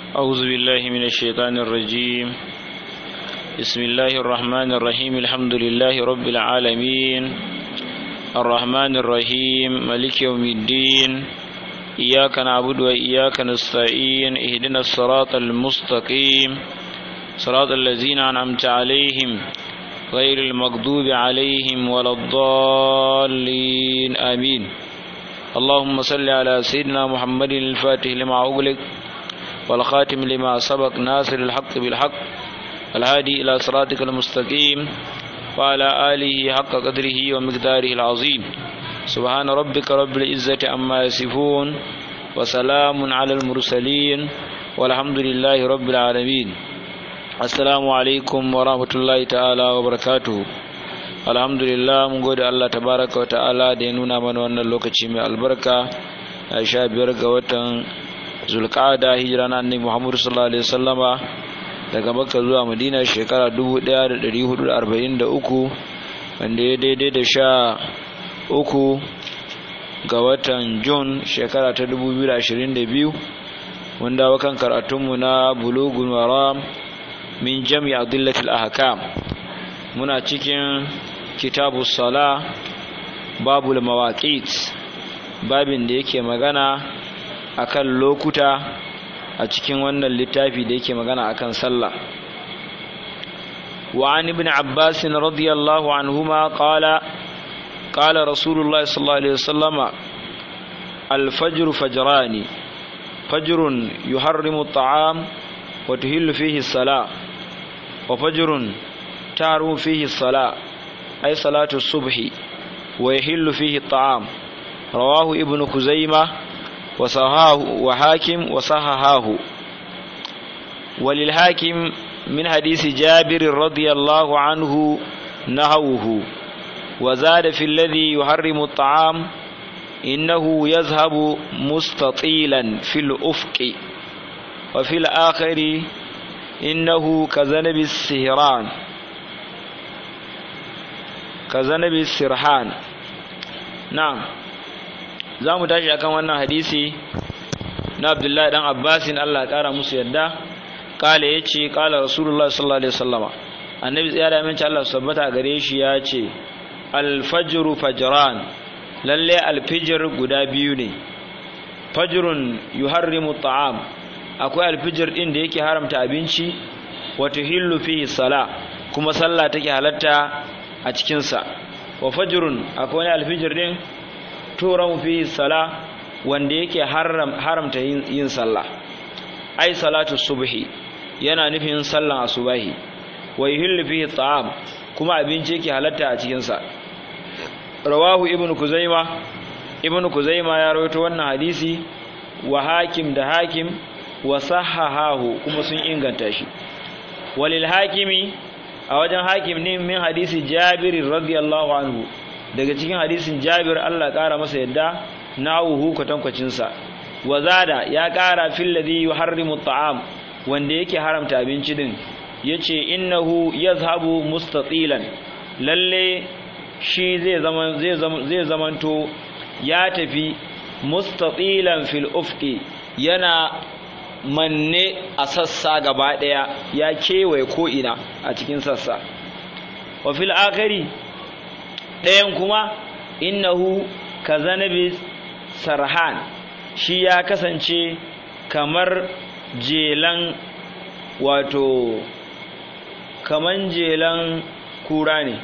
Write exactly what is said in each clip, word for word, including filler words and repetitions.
أعوذ بالله من الشيطان الرجيم. بسم الله الرحمن الرحيم. الحمد لله رب العالمين الرحمن الرحيم مالك يوم الدين. إياك نعبد وإياك نستعين. اهدنا الصراط المستقيم صراط الذين أنعمت عليهم غير المغضوب عليهم ولا الضالين آمين. اللهم صل على سيدنا محمد الفاتح لما أغلق والخاتم لما سبق ناصر الحق بالحق الهادي إلى صراطك المستقيم وعلى آله حق قدره ومقداره العظيم. سبحان ربك رب العزة عما يصفون وسلام على المرسلين والحمد لله رب العالمين. السلام عليكم ورحمة الله تعالى وبركاته. alhamdulillah mun gode Allah tabaraka wa ta'ala da ya nuna mana wannan lokaci mai albarka a sha biyar ga watan zulqa'ada hijira na annabi Muhammad sallallahu alaihi wasallama daga Makka zuwa Madina shekara dubu ɗaya da ɗari hudu da arba'in da uku wanda ya daidai da sha uku ga watan Jun shekara ta dubu biyu da ashirin da biyu wanda wakan karatunmu na Bulughul Maram min jami' adillatil ahkam. Muna cikin kitabu sala babul mawaqit, babin da yake magana akan lokuta a cikin wannan littafi da yake magana akan sallah. Wa an ibn Abbas radiyallahu anhuma qala qala Rasulullah sallallahu alaihi wasallam al-fajr fajrani fajrun yuharrimu at-ta'am wa tuhillu fihi as-salah wa fajrun تعرف فيه الصلاة أي صلاة الصبح ويحل فيه الطعام. رواه ابن خزيمة وصححه وحاكم وصححه. وللحاكم من حديث جابر رضي الله عنه نحوه وزاد في الذي يحرم الطعام إنه يذهب مستطيلا في الأفق وفي الآخر إنه كذنب السهران kazanabi sirhan. Na'am, za mu tashi akan wannan hadisi na Abdullahi dan Abbasin Allah kara musu yadda. Kale yace kala Rasulullah sallallahu alaihi wasallama, annabi tsaya da aminci Allah sabbata gare shi ya ce al-fajru fajran, lalle al-fajr guda biyu ne. Fajrun yuharrimu ta'am, akwai al-fajr din da yake haramta abinci, wa tuhillu fihi salah, kuma sallah take halatta a cikinsa. Wa fajrun, akwai wani alfijir din turan fi sala wanda yake haram haramta yin, yin sallah, ai salatu subhi, yana nufin sallan asubahi. Wa yuhillu fihi ta'am, kuma abinci yake halatta a cikinsa. Rawahu ibnu kuzaima, ibnu kuzaima ya rawaito wannan hadisi, wa hakim da hakim, wa sahahahu, kuma sun inganta shi. Walil hakimi, a wajen hakim ne min hadisi Jabir radiyallahu anhu, daga cikin hadisin Jabir Allah kara masa yadda, na'uhu kwatankwacin sa. Wa zada ya kara fil ladhi yuharrimu at'am, wanda yake haramta abinci din, yace innahu yazhabu mustatilan, lalle shi zai zaman zai zaman zai zamanto ya tafi mustatilan fil ufqi, yana manne a sassa gaba daya, ya kewaye ko ina a cikin sassa. Wa fil akhiri, dayan kuma innahu kazanabi sarhan, shi ya kasance kamar jelan, wato kaman jelan kura ne.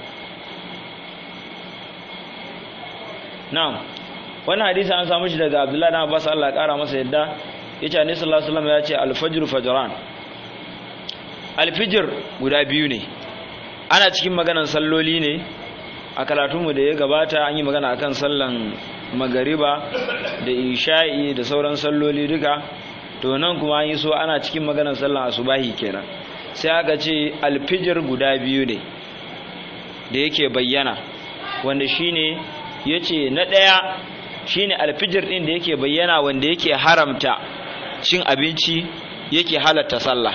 Na'am, wannan hadisi an samu shi daga Abdullahi ibn Abbas Allah ya kara masa yadda. Yace Annabi sallallahu alaihi wasallam ya ce al-fajr fajran, al-fajr guda biyu ne. Ana cikin maganar salloli ne, a karatunmu da ya gabata an yi magana akan sallan magariba da isha'i da sauran salloli duka, to nan kuma an yi so ana cikin maganar sallan asubahi kenan. Sai aka ce al-fajr guda biyu ne da yake bayyana, wanda shine yace na daya shine al-fajr din da yake bayyana wanda yake haramta cin abinci, yake halatta sallah.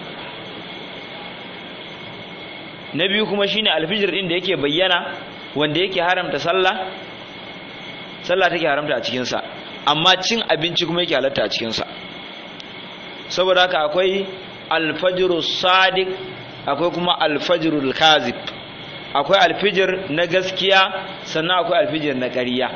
Na biyu kuma shine alfijir din da yake bayyana wanda yake haramta sallah, sallah take haramta a cikin sa, amma cin abinci kuma yake halatta a cikin sa. saboda haka akwai alfajru sadiq akwai kuma alfajrul kazib akwai alfijir na gaskiya sannan akwai alfijir na ƙarya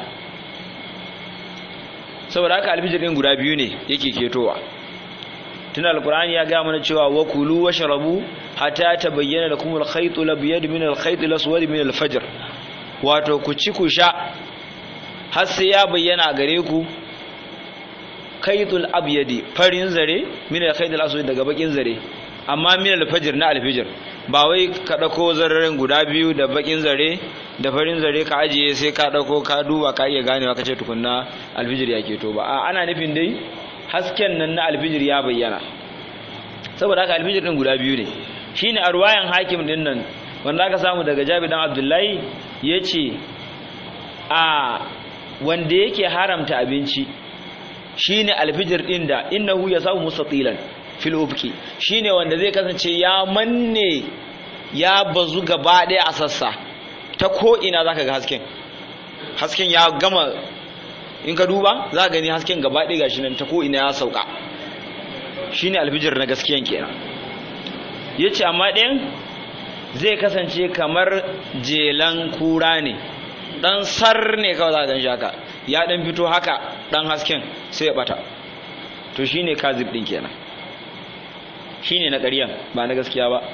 saboda haka alfijir din guda biyu ne yake ketowa tun alqur'ani ya ga mana cewa wa kulu washrabu hatta tabayyana lakum al-khayt al-abyad min al-khayt al-aswad min al-fajr wato ku ci ku sha har sai ya bayyana gare ku khaytul abyadi farin zare min al-khayt al-aswad daga bakin zare amma min al-fajr na al-fajr ba wai ka dauko zararen guda biyu da bakin zare da farin zare ka ajiye sai ka dauko ka duba ka iya ganewa kace tukunna al-fajr yake to ba a ana nufin dai hasken nan na al-fajr ya bayyana saboda haka al-fajr din guda biyu ne shine a ruwayan hakim din nan wanda aka samu daga Jabir dan Abdullahi yace a wanda yake haramta abinci shine al-fajr din da innahu yasawu mustatilan fil ufki shine wanda zai kasance ya manne ya bazu gaba daya a sassa ta ko ina zaka ga hasken hasken ya gama in ka duba zaka gani hasken gaba daya gashi nan ta ko ina ya sauka shine alfijir na gaskiyan kenan yace amma ɗayan zai kasance kamar jelan kura ne dan sar ne kawai zaka gan shi haka ya dan fito haka dan hasken sai ya bata to shine kazib din kenan shine na ƙaryan ba na gaskiya ba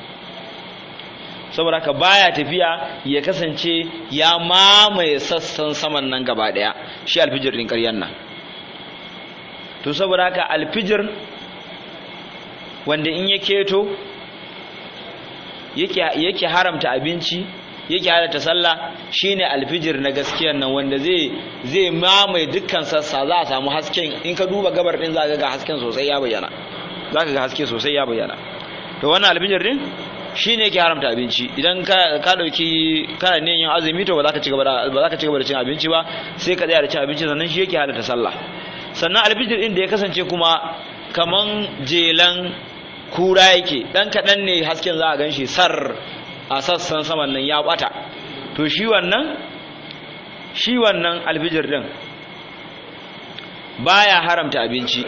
saboda ka baya tafiya ya kasance ya mamaye sassan saman nan gaba daya shi alfijir din ƙaryan nan to saboda haka alfijir wanda in ya keto yake yake haramta abinci yake haramta sallah shine alfijir na gaskiyan nan wanda zai zai mamaye dukkan sassa za a samu hasken in ka duba gabar din za ka ga hasken sosai ya bayyana za ka ga haske sosai ya bayyana to wannan alfijir din shine yake haramta abinci idan ka ka dauki kana ne yin azumi to ba za ka ci gaba da ba za ka ci gaba da cin abinci ba sai ka tsaya da cin abinci sannan shi yake halarta sallah sannan alfijir din da ya kasance kuma kaman jelan kura yake dan kadan ne hasken za a ganshi sar a sassan saman nan ya bata to shi wannan shi wannan alfijir din baya haramta abinci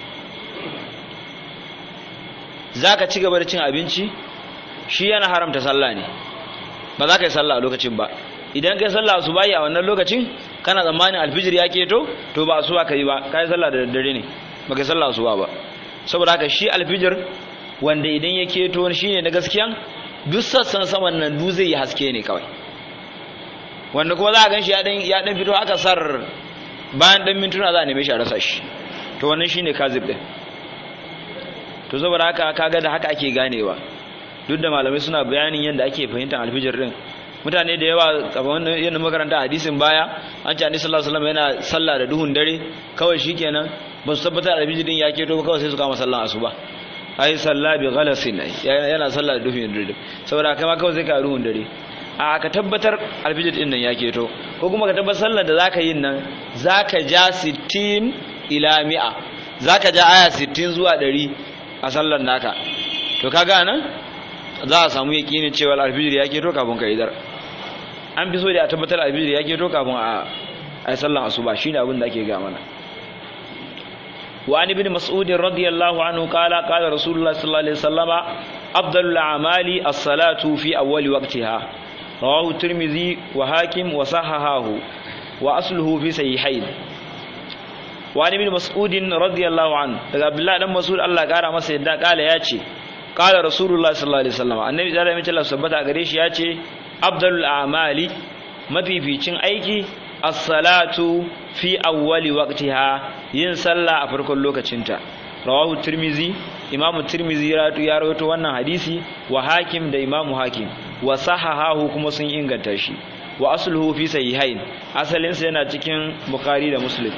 zaka ci gaba da cin abinci shi yana haramta sallah ne ba za ka yi sallah a lokacin ba idan kai sallah su bayi a wannan lokacin kana tsammanin alfijir ya keto to ba asuba ka yi ba ka yi sallah da daddare ne ba ka yi sallah asuba ba saboda haka shi alfijir wanda idan ya keto shi ne na gaskiyan duk sassan saman nan du zai yi haske ne kawai wanda kuma za a gan shi ya dan fito haka sar bayan dan mintuna za a neme shi a rasa shi to wannan shi ne kazib din to saboda haka kaga da haka ake ganewa duk da malamai suna bayanin yadda ake fahimtar alfijir din mutane da yawa kaman yadda makaranta hadisin baya an ce annabi sallallahu alaihi wasallam yana sallah da duhun dare kawai shikenan ba su tabbatar alfijir din ya keto ba kawai sai su kama sallan asuba ai sallah bi ghalasin yana sallah da duhun dare saboda kai ma kawai sai ka duhun dare a ka tabbatar alfijir din nan ya keto ko kuma ka tabbatar sallar da zaka yin nan zaka ja sittin ila mi'a zaka ja aya sittin zuwa ɗari a sallar naka to kaga nan za a samu yakinin cewa alfijir ya keto kafin ka idar an fi so da a tabbatar alfijir ya keto kafin a ai sallar asuba shine abin da ake ga mana wa an ibn mas'ud radiyallahu anhu qala qala rasulullah sallallahu alaihi wasallama afdalul a'mali as-salatu fi awwali waqtiha rawahu tirmidhi wa hakim wa sahahahu wa asluhu fi sahihayn wa an ibn mas'ud radiyallahu anhu daga abdullah dan mas'ud Allah kara masa yadda kala yace qala rasulullah sallallahu alaihi wasallam annabi da mai Allah sabbata gare shi yace afdalul a'mali mafificin aiki as-salatu fi awwali waqtiha yin sallah a farkon lokacinta rawahu tirmizi imamu tirmizi ya rawaito wannan hadisi wa hakim da imamu hakim wa sahahahu kuma sun inganta shi wa asluhu fi sahihain asalin sa yana cikin bukhari da muslim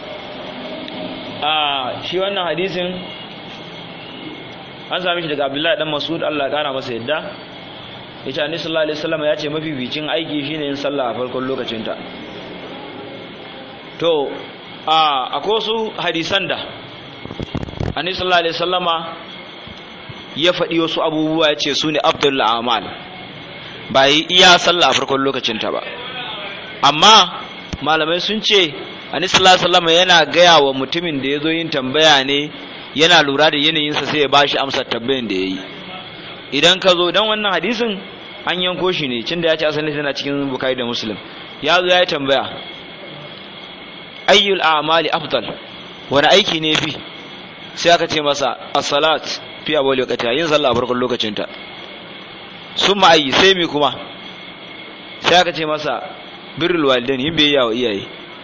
a shi wannan hadisin an sami shi daga abdullahi dan mas'ud Allah ya kara masa yadda yace annabi sallallahu alaihi wasallam ya ce mafificin aiki shine yin sallah a farkon lokacinta to a akwai su hadisan da annabi sallallahu alaihi wasallama ya faɗi wasu abubuwa yace su ne afdalul a'mal ba yi iya sallah a farkon lokacinta ba amma malamai sun ce annabi sallallahu alaihi wasallama yana gaya wa mutumin da yazo yin tambaya ne yana lura da yanayinsa sai ya bashi amsar tambayan da yayi. Idan ka zo dan wannan hadisin an yanko shi ne cin da ya ce asalin tana cikin Bukhari da Muslim. Ya zo ya yi tambaya ayyul a'mali afdal, wani aiki ne fi? Sai aka ce masa as-salat fi awwal waqtiha, yin sallah a farkon lokacin ta. Summa ayyi, sai mi kuma? Sai aka ce masa birrul walidain, yin biyayya wa iyaye.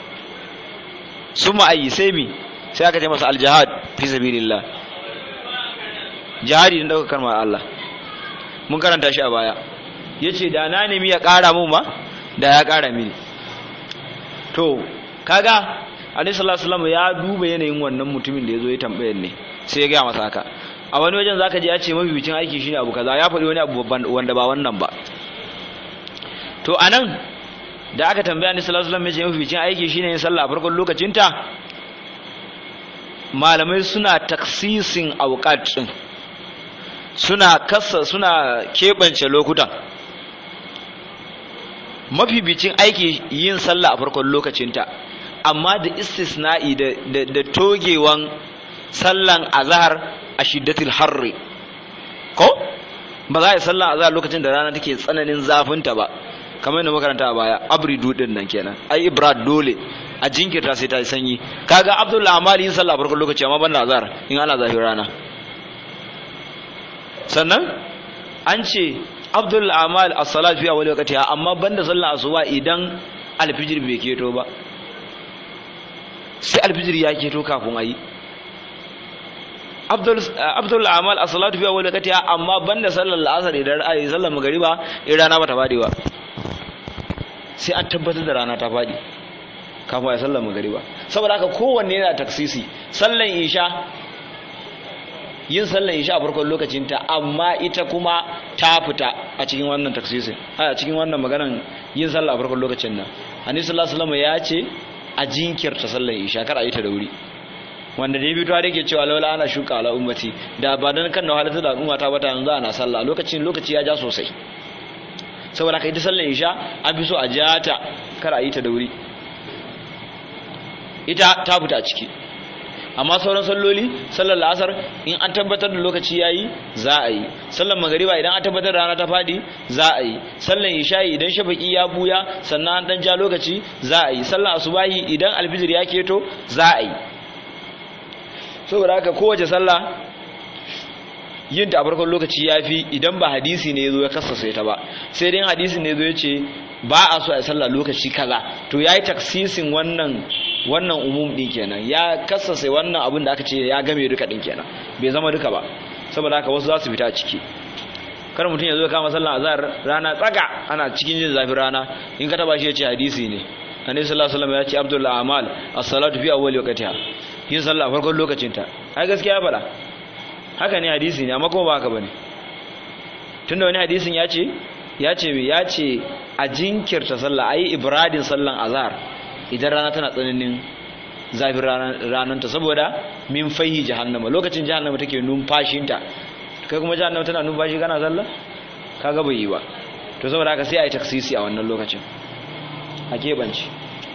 Summa ayyi, sai mi? Sai aka ce masa al-jihad fi sabilillah, jihadi din dauka kalmar Allah. Mun karanta shi a baya. Yace da na nemi ya ƙara mun ma da ya ƙara mini. To kaga Annabi sallallahu alaihi wasallam ya duba yanayin wannan mutumin da yazo ya tambayar ne sai ya ga masa haka. A wani wajen zaka ji ya ce mabibicin aiki shine abu kaza, ya faɗi wani abu wanda ba wannan ba. To anan da aka tambaya Annabi sallallahu alaihi wasallam ya ce mabibicin aiki shine yin sallah a farkon lokacin ta, malamai suna taksisin awqat din, suna kasa suna kebance lokutan. Mabibicin aiki yin sallah a farkon lokacin ta, amma da istisna'i da, da, da togewan sallan azhar a shiddatil harri, ko ba za a yi sallan azhar lokacin da rana take tsananin zafinta ba, kamar yadda makaranta a baya abridu din nan kenan, ai ibrad dole a jinkirta sai ta yi sanyi. Kaga Abdul Amali yin sallah a farkon lokaci amma banda azhar in ana zafin rana. Sannan an ce Abdul Amal as-salat fi awwal waqtiha, amma banda sallar asuba idan alfijir bai keto ba, sai alfijir ya keto kafin ayi. Abdul Abdul Amal as-salat fi awwal waqtiha, amma banda sallar al-asr idan ayi sallar magriba in rana bata fadi ba, sai an tabbatar da rana ta fadi kafin ayi sallar magriba. Saboda haka kowanne yana taksisi. Sallar isha, yin sallar isha a farkon lokacinta, amma ita kuma ta fita a cikin wannan taksisin, a cikin wannan maganan yin sallah a farkon lokacin nan. Annabi sallallahu alaihi wasallam ya ce a jinkirta sallar isha, kar a yi ta da wuri. Wanda da ya fito da yake cewa laula ana shuka ala ummati, da ba dan kan da halatta da al'umma ta bata yanzu ana sallah lokacin lokaci ya ja sosai. Saboda kai ta sallar isha an fi so a ja ta, kar a yi ta da wuri. Ita ta fita a ciki. Amma sauran salloli, sallar la'asar in an tabbatar da lokaci yayi za a yi, sallar magariba idan an tabbatar da rana ta fadi za a yi, sallar isha'i idan shafaki ya buya sannan an dan ja lokaci za a yi, sallar asubahi idan alfijir ya keto za a yi. Saboda haka kowace sallah yin ta a farkon lokaci yafi, idan ba hadisi ne yazo ya kassasa ta ba. Sai dai hadisi ne yazo ya ce ba a so a yi sallah lokaci kaza, to yayi taksisin wannan wannan umum din kenan, ya kassasa wannan abin da aka ce ya game duka din kenan, bai zama duka ba. Saboda haka wasu za su fita ciki. Kar mutum ya zo kama sallah azhar rana tsaga ana cikin jin zafin rana, in ka taba shi ya ce hadisi ne. Annabi sallallahu alaihi wasallam ya ce Abdul Amal as-salatu fi awwal waqtiha, yin sallah farkon lokacin ta. Ai gaskiya ya faɗa haka ne, hadisi ne, amma kuma ba haka bane. Tunda wani hadisin ya ce ya ce ya ce a jinkirta sallah, ayi ibradin sallan azhar idan rana tana tsananin zafin rananta, saboda min fahi jahannama, lokacin jahannama take numfashinta, kai kuma jahannama tana numfashi kana sallah, kaga bai yi ba. To saboda haka sai a yi taksisi a wannan lokacin a keɓance.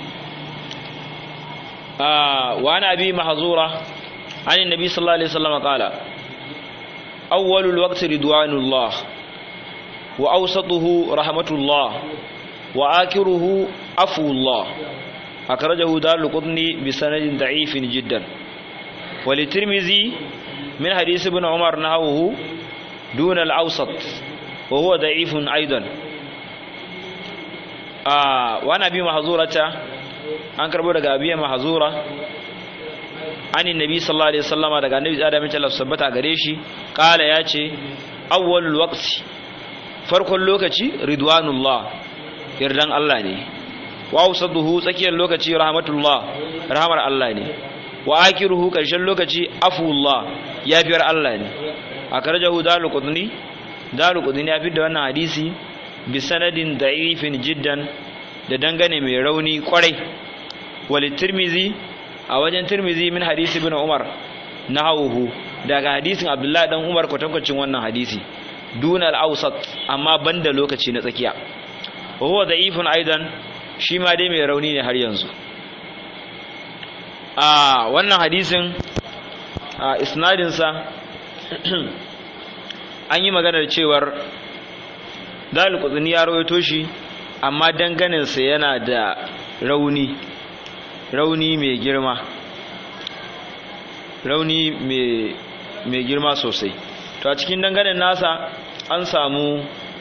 wa ana abi mahzura an annabi sallallahu alaihi wasallam qala awwalul waqti ridwanullah wa awsatuhu rahmatullah wa akhiruhu afullah. أخرجه دار القطني بسند ضعيف جدا. وللترمذي من حديث ابن عمر نحوه دون الأوسط وهو ضعيف أيضا. آه وأنا أبي محظورة أنكر بودك أبي محظورة عن النبي صلى الله عليه وسلم دك النبي آدم الله سبحانه أغريشي قال ياتي أول الوقت فرق اللوكتي رضوان الله يردان الله ني، wa awsaduhu tsakiyar lokaci rahmatullah rahmar Allah ne, wa akiruhu karshen lokaci afullah yafiyar Allah ne. akarjahu dalul qudni dalul qudni ya fi da wannan hadisi bi sanadin da'ifin jiddan, da dangane mai rauni kwarai. wal tirmizi a wajen tirmizi min hadisi ibn umar nahawuhu, daga hadisin abdullahi dan umar kwatankwacin wannan hadisi, dunal awsat amma banda lokaci na tsakiya. wa huwa da'ifun aidan, shi ma dai mai rauni ne har yanzu. A wannan hadisin a isnadinsa an yi maganar cewar Darul Qutni ya rawaito shi amma danganinsa yana da rauni rauni mai girma rauni mai girma sosai. To a cikin danganin nasa an samu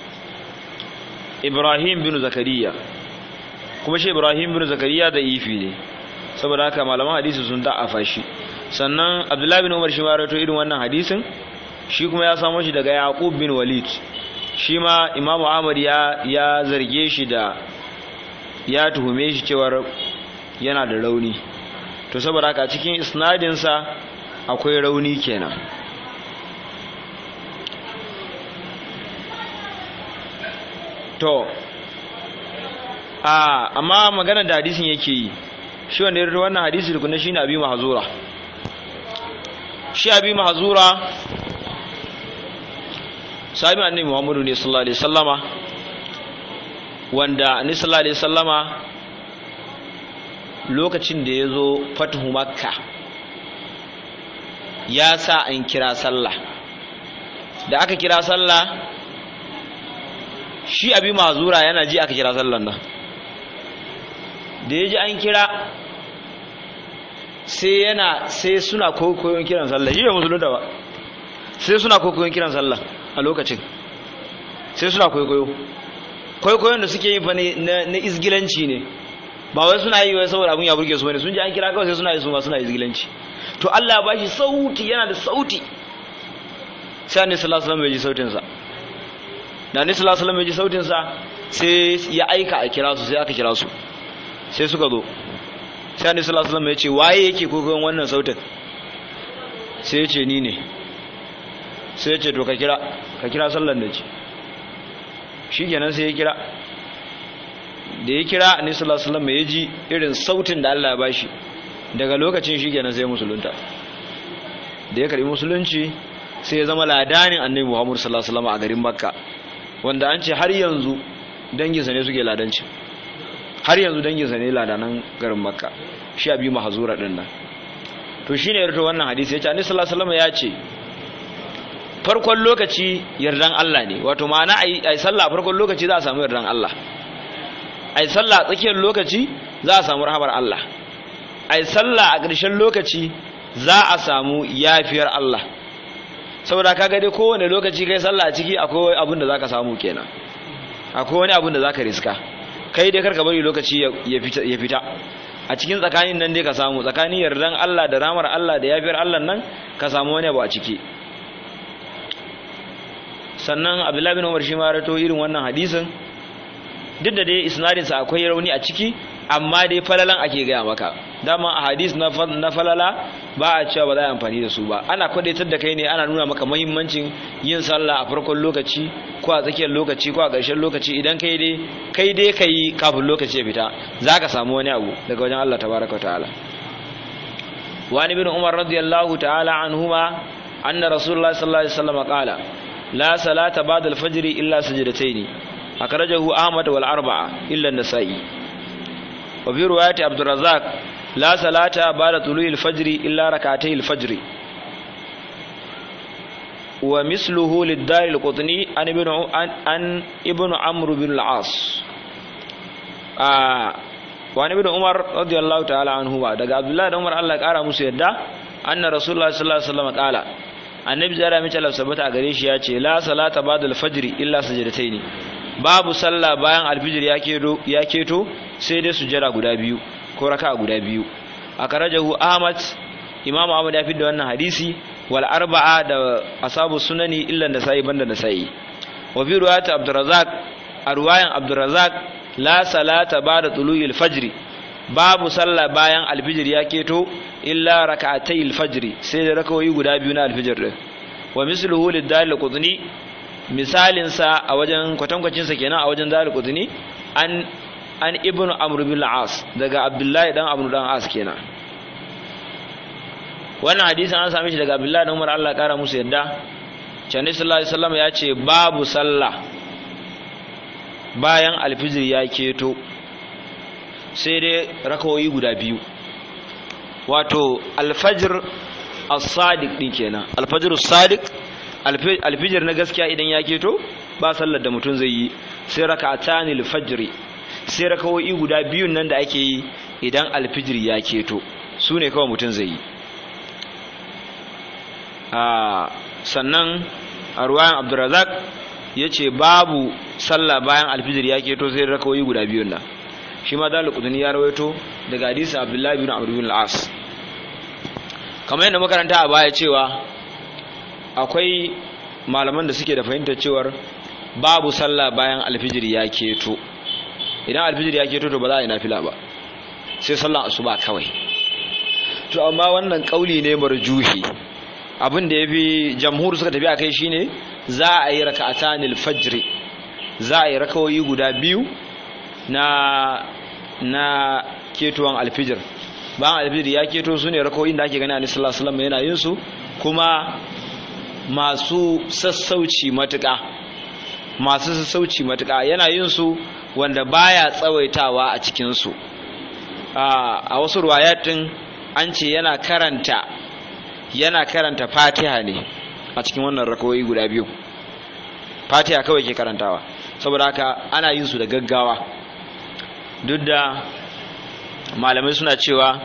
Ibrahim bin Zakariya, kuma shi Ibrahim bin Zakariya da ifi ne, saboda haka malaman hadisi sun da'afa shi. Sannan Abdullahi bin Umar shi ma rawaito irin wannan hadisin, shi kuma ya samu shi daga Yaqub bin Walid, shi ma Imam Ahmad ya ya zarge shi da ya tuhume shi cewar yana da rauni. To saboda haka cikin isnadin sa akwai rauni kenan. To a amma magana da hadisin yake yi, shi wanda ya rawaito wannan hadisi da shine Abi Mahzura. Shi Abi Mahzura sahabi annabi Muhammadu ne sallallahu alaihi wasallama, wanda annabi sallallahu alaihi wasallama lokacin da yazo fatuhu Makka ya sa an kira sallah. Da aka kira sallah, shi Abi Mahzura yana ji aka kira sallan nan, da yaji an kira sai yana sai suna kokoyon kiran sallah, shi ba musulunta ba, sai suna kokoyon kiran sallah a lokacin, sai suna kokoyo kokoyon da suke yi fa ne na izgilanci ne, ba wai suna yi wai saboda abun ya burge su bane, sun ji an kira kawai sai suna yi su ma suna izgilanci. To Allah ya bashi sauti, yana da sauti, sai Annabi sallallahu alaihi wasallam ya ji sautin sa. Da Annabi sallallahu alaihi wasallam ya ji sautin sa sai ya aika a kira su, sai aka kira su, sai suka zo. Sai Annabi sallallahu alaihi wasallam ya ce waye yake kokoyon wannan sautin? Sai ya ce ni ne. Sai ya ce to ka kira ka kira sallan da ce. Shikenan sai ya kira. Da ya kira Annabi sallallahu alaihi wasallam ya ji irin sautin da Allah ya bashi, daga lokacin shikenan sai musulunta. Da ya karbi musulunci sai ya zama ladanin Annabi Muhammad sallallahu alaihi wasallam a garin Makka, wanda an ce har yanzu danginsa ne suke ladanci, har yanzu danginsa ne ladanan garin Makka, shi Abi Mahzura din nan. To shine ya rito wannan hadisi, ya ce Annabi sallallahu alaihi wasallam ya ce farkon lokaci yardan Allah ne, wato ma'ana ai sallah farkon lokaci za a samu yardan Allah, ai sallah tsakiyar lokaci za a samu rahamar Allah, ai sallah a ƙarshen lokaci za a samu yafiyar Allah. Saboda kaga dai kowane lokaci kai sallah a ciki akwai abin da zaka samu kenan, akwai wani abin da zaka riska, kai dai karka bari lokaci ya fita ya fita a cikin tsakanin nan dai ka samu, tsakanin yardan Allah da rahamar Allah da yafiyar Allah nan ka samu wani abu a ciki. Sannan Abdullahi bin Umar shi ma rato irin wannan hadisin, duk da dai isnadinsa akwai rauni a ciki, amma dai falalan ake gaya maka. Dama a hadis na falala ba a cewa ba za a amfani da su ba, ana kwadaitar da kai ne, ana nuna maka muhimmancin yin sallah a farkon lokaci ko a tsakiyar lokaci ko a ƙarshen lokaci. Idan kai dai kai dai kai kafin lokaci ya fita zaka samu wani abu daga wajen Allah tabaraka wa ta'ala. Wa ibn Umar radiyallahu ta'ala anhuma anna Rasulullah sallallahu alaihi wasallam qala la salata ba'da al-fajr illa sajdatayn, akhrajahu Ahmad wal arba'a illa an-Nasa'i. Wa fi riwayati Abdul Razzaq la salata ba'da tulu'i al-fajr illa rak'atay al-fajr. Wa misluhu lid-Dar al-Qutni an ibn an ibn Amr bin al-As. Ah wa ibn Umar radiyallahu ta'ala anhuma, daga Abdullah da Umar Allah ya kara musu yadda, anna Rasulullah sallallahu alaihi wasallam qala, annabi zara mace lafsabata a gare shi ya ce la salata ba'da al-fajr illa sajdatayn, babu sallah bayan al-fajr ya keto ya keto sai dai sujjada guda biyu ko raka'a guda biyu. Akarajahu Ahmad, Imam Ahmad ya fidda wannan hadisi, wal arba'a da ashabu sunani illa Nasa'i banda Nasa'i. Wa fi riwayat Abdurrazzaq, a riwayan Abdurrazzaq la salata ba'da tulu'il fajr, babu sallah bayan al-fajr ya keto illa rak'atay al-fajr, sai da rakawoyi guda biyu na al-fajr din. Wa misluhu lid-Dar al-Qutni, misalin sa a wajen kwatankwacin sa kenan a wajen Dar al-Qutni an an ibnu Amr bin al-As, daga Abdullahi dan Amr dan As kenan. Wannan hadisin an same shi daga Abdullahi dan Umar Allah ya kara musu yadda, Annabi sallallahu alaihi wasallam ya ce babu sallah bayan al-fajr ya keto sai dai rakawoyi guda biyu. Wato alfajir as-sadiq din kenan al-fajr as-sadiq al-fajr na gaskiya idan ya keto ba sallar da mutum zai yi sai rak'atani al-fajr sai rakawoyi guda biyun nan da ake yi idan al-fajr ya keto su ne kawai mutum zai yi a sannan a ruwayan Abdurrazzaq yace babu sallah bayan al-fajr ya keto sai rakawoyi guda biyun nan shi ma dalil qudni ya rawaito daga hadisin Abdullah ibn Amr ibn al-As kamar yadda makaranta a baya cewa akwai malaman da suke da fahimtar cewar babu sallah bayan alfijir ya keto idan alfijir ya keto to ba za a yi nafila ba sai sallan asuba kawai to amma wannan kauli ne marjuhi abin da yafi jamhur suka tafi akai shine za a yi raka'atanil fajr za a yi rakawoyi guda biyu na na ketuwan alfijir bayan alfijir ya keto su ne rakawoyin da ake gani annabi sallallahu alaihi wasallam yana yin su kuma masu sassauci matuƙa masu sassauci matuƙa yana yin su wanda baya tsawaitawa a cikin su a wasu ruwayatin an ce yana karanta yana karanta Fatiha ne a cikin wannan rakawoyi guda biyu Fatiha kawai ke karantawa saboda haka ana yin su da gaggawa duk da malamai suna cewa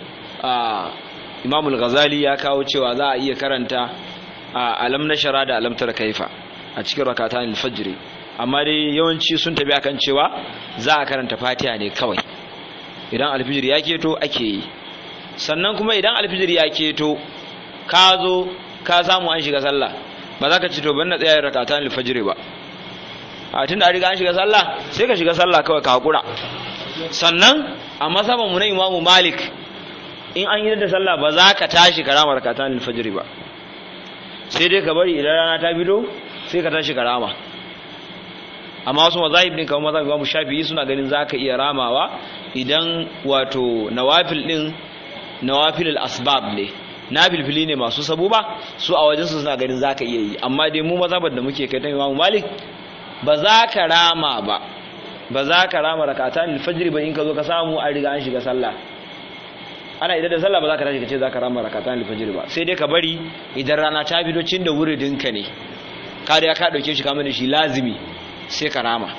Imamul Ghazali ya kawo cewa za a iya karanta alam nashara da alam tara kaifa a cikin rakatan al-fajr amma dai yawanci sun tabi akan cewa za a karanta Fatiha ne kawai idan al-fajr ya keto ake yi sannan kuma idan al-fajr ya keto ka zo ka samu an shiga sallah ba za ka ci to ban na tsaya rakatan al-fajr ba a tunda an riga an shiga sallah sai ka shiga sallah kawai ka hakura sannan a mazhaban mu na Imam Malik in an yi da sallah ba za ka tashi karama rakatan al-fajr ba sai dai ka bari idan rana ta bido sai ka tashi karama amma wasu mazahib din kamar mazhabin Imam Shafi'i suna ganin zaka iya ramawa idan wato nawafil din nawafil al-asbab ne nafilfili ne masu sabuba su a wajen su suna ganin zaka iya yi amma dai mu mazhabar da muke kai ta Imam Malik ba za ka rama ba ba za ka rama rakatan al-fajr ba in ka zo ka samu an riga an shiga sallah ana idan da sallah ba za ka tashi ka ce za ka rama rakatan al-fajr ba sai dai ka bari idan rana ta fito cin da wuridin ka ne ka da ka dauke shi kamar da shi lazimi sai ka rama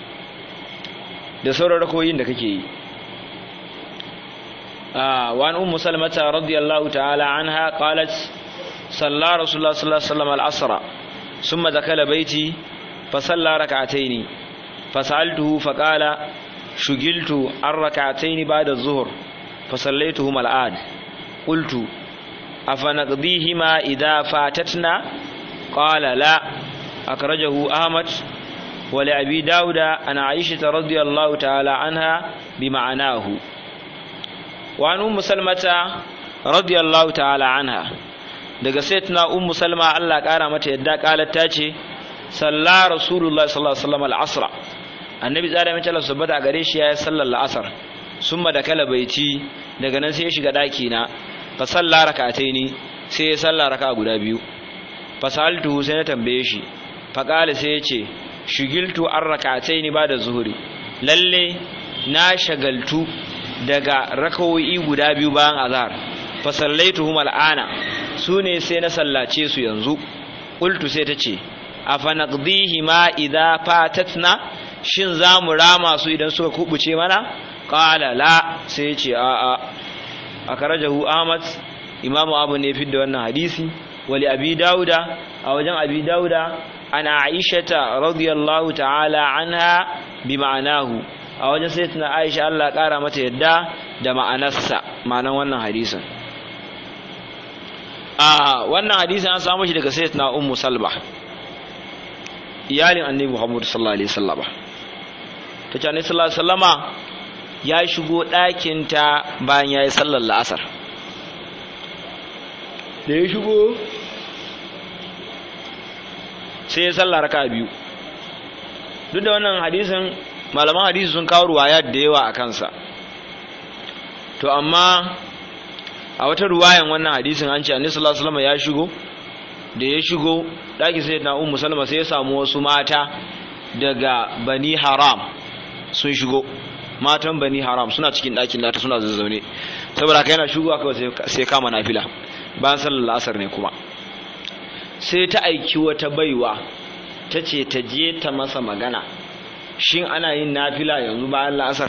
da sauran rakoyin da kake yi ah wa an ummu salmata radiyallahu ta'ala anha qalat salla rasulullah sallallahu alaihi wasallam al-asra thumma dakala baiti fa salla rak'atayn fa sa'altuhu fa qala shugiltu an rak'atayn ba'da adh-dhuhr فصليتهما الآن قلت أفنقضيهما إذا فاتتنا قال لا أخرجه أحمد ولأبي داود عن عائشة رضي الله تعالى عنها بمعناه وعن أم سلمة رضي الله تعالى عنها daga sayyidina ummu salma Allah kara mata yadda kalat tace salla rasulullahi sallallahu alaihi wasallam al-asr annabi tsara mace Allah subhanahu wa gare shi yayin sallar al-asr summa da kala baiti daga nan sai ya shiga daki na fa salla rak'ataini sai ya salla raka guda biyu fa saltu sai na tambaye shi fa qala sai ya ce shigiltu ar rak'ataini ba da zuhuri lalle na shagaltu daga rakawoyi guda biyu bayan azhar fa sallaituhum al'ana sune sai na sallace su yanzu qultu sai ta ce afa naqdihima idza fatatna shin zamu rama su idan suka kubuce mana qala la sai ce a a akarajahu Ahmad Imam Abu ne fi da wannan hadisi wali Abi Dauda a wajen Abi Dauda ana Aisha radhiyallahu ta'ala anha bi ma'anahu a wajen sayyidatina Aisha Allah kara mata yadda da ma'anarsa ma'anan wannan hadisin a wannan hadisin an samu shi daga sayyidatina Ummu Salma iyalin Annabi Muhammad sallallahu alaihi wasallam tace Annabi sallallahu alaihi wasallama ya shigo ɗakinta bayan ya yi sallar la'asar da ya shigo sai ya sallar raka biyu duk da wannan hadisin malaman hadisi sun kawo ruwaya da yawa a kansa to amma a wata ruwayan wannan hadisin an ce annabi sallallahu alaihi wasallam ya shigo da ya shigo ɗakin sai na ummu salma sai ya samu wasu mata daga bani haram sun shigo matan bani haram suna cikin ɗakin nata suna zazzaune saboda haka yana shigowa kawai sai kama nafila bayan sallar asar ne kuma sai ta aiki wata baiwa ta ce ta je ta masa magana shin ana yin nafila yanzu bayan la'asar.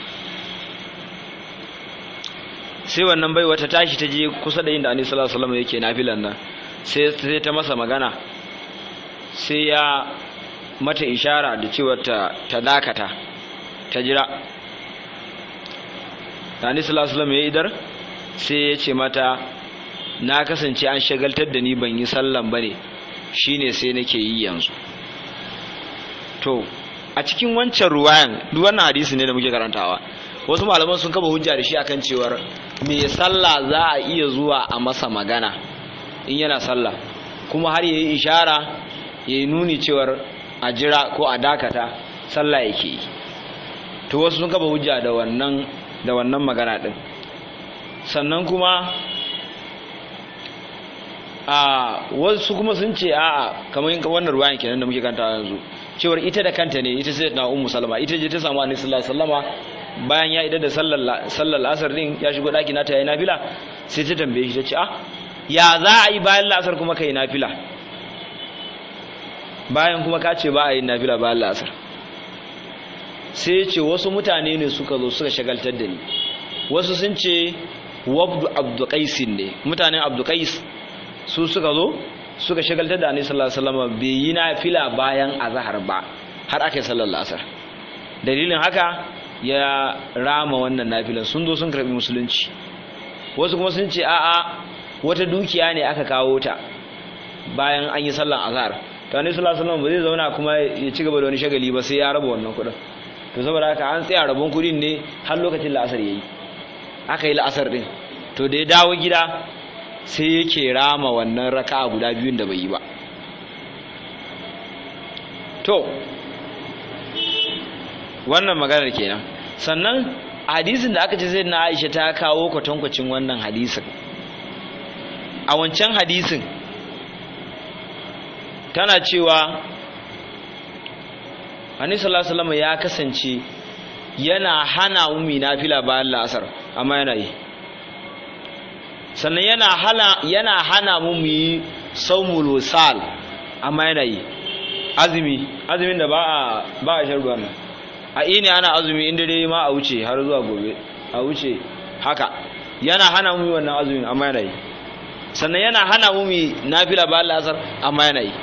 sai wannan baiwa ta tashi ta je kusa da inda Annabi sallallahu alaihi wasallam yake nafilan nan sai sai ta masa magana sai ya mata ishara da cewa ta ta dakata ta jira. Annabi sallallahu alaihi wasallam ya idar sai ya ce mata na kasance an shagaltar da ni ban yi sallan bane shine sai nake yi yanzu. To a cikin wancan ruwayan duk wannan hadisi ne da muke karantawa wasu malaman sun kaba hujja da shi akan cewar me sallah za a iya zuwa a masa magana in yana sallah kuma har yayi ishara yayi nuni cewar a jira ko a dakata sallah yake yi. To wasu sun kaba hujja da wannan da wannan magana din. Sannan kuma a wasu kuma sun ce a'a kamar yin wannan ruwayan kenan da muke kanta yanzu cewar ita da kanta ne ita sai na ummu salama ita je ta samu Annabi sallallahu alaihi wasallama bayan ya idar da sallar sallar asar din ya shigo daki nata yayin nafila sai ta tambaye shi ta ce ah ya za a yi bayan la'asar kuma kai nafila bayan kuma ka ce ba a yi nafila bayan la'asar. sai ya ce wasu mutane ne suka zo suka shagaltar da ni wasu sun ce wabdu abduqais ne mutanen abduqais su suka zo suka shagaltar da Annabi sallallahu alaihi wasallam bai yi nafila bayan azhar ba har aka yi sallar asar. Dalilin haka ya rama wannan nafilan sun zo sun karbi musulunci. Wasu kuma sun ce a'a wata dukiya ne aka kawo ta bayan an yi sallar azhar to Annabi sallallahu alaihi wasallam ba zai zauna kuma ya ci gaba da wani shagali ba sai ya raba wannan kudin. To saboda haka an tsaya rabon kudin ne har lokacin la'asar yayi aka yi la'asar din to da ya dawo gida sai yake rama wannan raka'a guda biyun da bai yi ba. To wannan maganar kenan. Sannan hadisin da aka ce sai na Aisha ta kawo kwatankwacin wannan hadisin a wancan hadisin tana cewa Annabi sallallahu alaihi wasallam ya kasance yana hana ummi nafila bayan la'asar amma yana yi. Sannan yana hana yana hana mu mu yi saumul wasal amma yana yi. Azumi azumin da ba a ba a sharruwa nan a ini ana azumi inda dai ma a wuce har zuwa gobe a wuce haka yana hana mu wannan azumin amma yana yi. Sannan yana hana mu mu nafila bayan la'asar amma yana yi.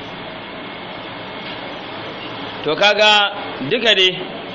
To kaga duka dai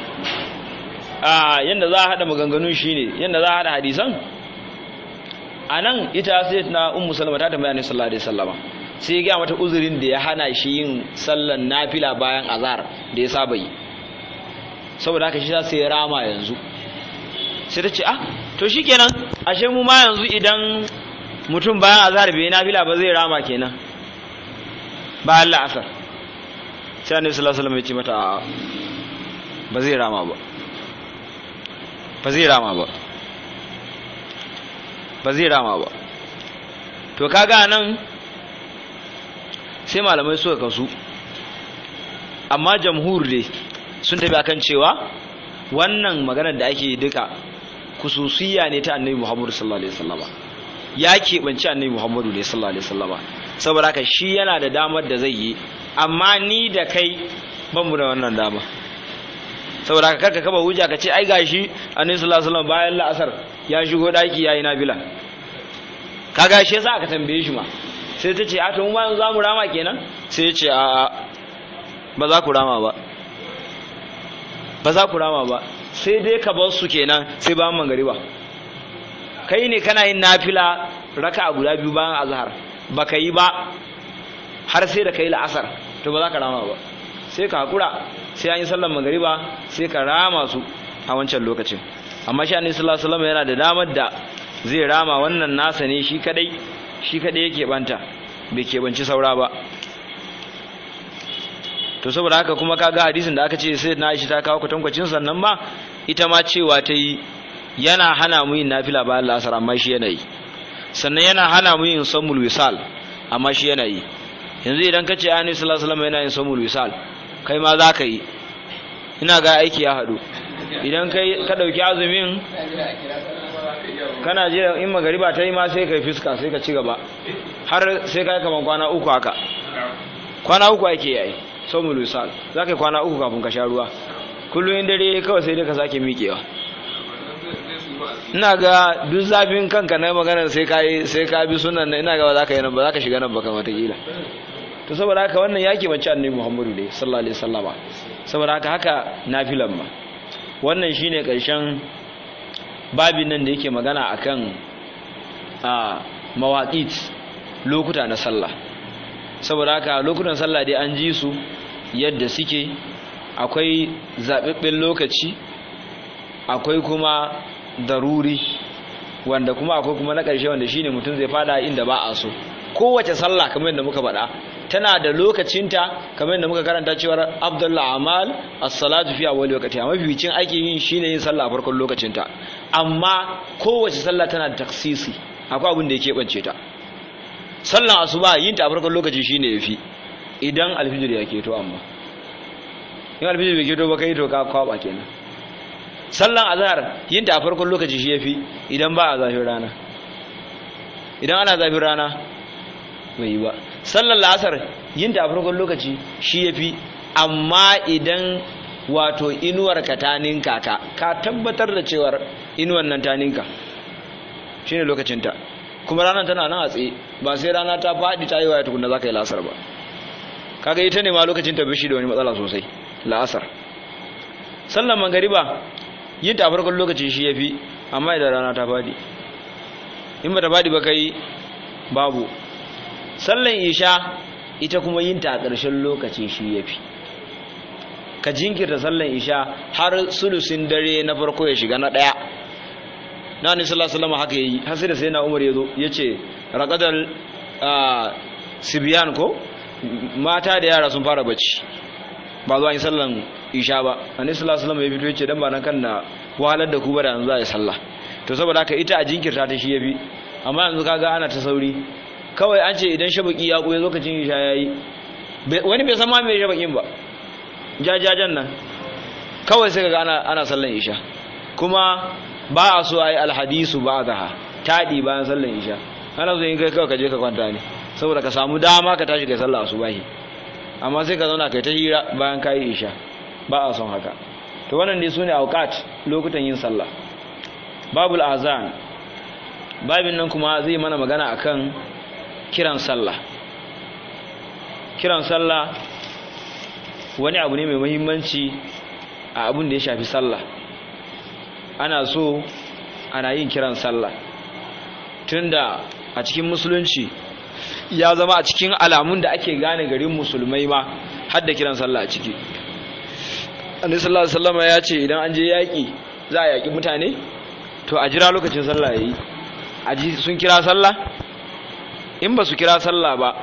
a yanda za a hada maganganun shine yanda za a hada hadisan anan ita sai na ummu salama ta tambaya ne sallallahu alaihi wasallama sai ya ga mata uzurin da ya hana shi yin sallan nafila bayan azhar da ya saba yi saboda haka shi sai ya rama yanzu. Sai ta ce ah to shikenan ashe mu ma yanzu idan mutum bayan azhar bai nafila ba zai rama kenan ba Allah asar. Sai Annabi sallallahu alaihi wasallam ya ce mata ba zai rama ba ba zai rama ba ba zai rama ba. To kaga nan sai malamai suka kasu amma jamhur dai sun tafi akan cewa wannan maganar da ake duka kususiyya ne ta Annabi Muhammad sallallahu alaihi wasallam ya keɓanci Annabi Muhammadu ne sallallahu alaihi wasallam saboda haka shi yana da damar da zai yi amma ni da kai ban mu da wannan dama. Saboda haka karka kaba hujja ka ce ai gashi Annabi sallallahu alaihi wasallam bayan la'asar ya shigo daki yayi nafila kaga shi yasa aka tambaye shi ma sai ta ce a to mu ma za mu rama kenan sai ya ce a a ba za ku rama ba ba za ku rama ba sai dai ka bar su kenan sai bayan magariba. Kai ne kana yin nafila raka'a guda biyu bayan azhar baka yi ba har sai da kai la'asar to ba za ka rama ba sai ka hakura sai an yi sallar magariba sai ka rama su a wancan lokacin. Amma shi Annabi sallallahu alaihi wasallam yana da damar da zai rama wannan nasa ne shi kadai shi kadai yake banta bai kebanci saura ba. To saboda haka kuma kaga hadisin da aka ce sai na Aisha ta kawo kwatankwacin sannan ma ita ma cewa ta yi yana hana mu yin nafila bayan la'asar amma shi yana yi. Sannan yana hana mu yin sammul wisal amma shi yana yi. Yanzu idan ka ce Annabi sallallahu alaihi wasallam yana yin sammul wisal kai ma za ka yi ina ga aiki ya haɗu. Idan kai ka ɗauki azumin kana je in magariba ta yi ma sai kai fiska sai ka ci gaba har sai kai kaman kwana uku haka kwana uku ake yayi so mu lusal zaka kwana uku kafin ka sha ruwa kullun in dare kawai sai dai ka sake miƙewa ina ga duk zafin kanka na maganar sai ka sai ka bi sunan nan ina ga ba za ka yi nan ba za ka shiga nan ba kamar ta kila to saboda haka wannan yake bance annabi Muhammadu dai sallallahu alaihi wasallama saboda haka haka nafilan ma wannan shine karshen babin nan da yake magana akan a mawaqit lokuta na sallah saboda haka lokutan sallah dai an ji su yadda suke akwai zababben lokaci akwai kuma daruri wanda kuma akwai kuma na ƙarshe wanda shine mutum zai fada inda ba a so kowace sallah kamar yadda muka faɗa tana da lokacinta kamar yadda muka karanta cewa Abdullah Amal as-salatu fi awwal waqti amma bibicin ake yin shine yin sallah a farkon lokacinta amma kowace sallah tana da taksisi akwai abin da yake bance ta sallan asuba yin ta a farkon lokaci shine yafi idan alfijir ya keto amma in alfijir bai keto ba kai to ka kwaba kenan sallan azhar yin ta a farkon lokaci shi yafi idan ba a zafin rana idan ana zafin rana bai yi ba sallan la'asar yin ta a farkon lokaci shi yafi amma idan wato inuwar ka ta ninka ka ka tabbatar da cewar inuwar nan ta ninka shine lokacin ta kuma ranar tana nan a tsaye ba sai rana ta faɗi ta yi waya tukunna za ka yi la'asar ba kaga ita ne ma lokacin ta bishi da wani matsala sosai la'asar sallan magariba yin ta farkon lokaci shi yafi amma idan rana ta fadi in bata fadi ba kai babu sallan isha ita kuma yin ta a ƙarshen lokaci shi yafi ka jinkirta sallan isha har sulusin dare na farko ya shiga na daya na ni sallallahu alaihi wasallam haka yayi har sai da sai na Umar yazo yace raqadal sibyan ko mata da yara sun fara bacci ba zuwa yin sallan isha ba annabi sallallahu alaihi wasallam ya fito yace dan ba nan kan na wahalar da ku ba da yanzu za a yi sallah to saboda haka ita a jinkirta ta shi yafi amma yanzu kaga ana ta sauri kawai an ce idan shabaki ya koyi lokacin isha yayi wani bai san ma me shabakin ba jajajan nan kawai sai kaga ana ana sallan isha kuma ba a so ayi alhadisu ba'daha tadi bayan sallan isha ana so in kai kawai ka je ka kwanta ne saboda ka samu dama ka tashi kai sallah asubahi amma sai ka zauna kai ta hira bayan kai isha ba a son haka to wannan ne sune awqat lokutan yin sallah babul azan babin nan kuma zai mana magana akan kiran sallah kiran sallah wani abu ne mai muhimmanci a abun da ya shafi sallah ana so ana yin kiran sallah tunda a cikin musulunci ya zama a cikin alamun da ake gane garin musulmai ma har da kiran sallah a ciki annabi sallallahu alaihi wasallam ya ce idan an je yaki za a yaki mutane to a jira lokacin sallah yayi aji sun kira sallah in ba su kira sallah ba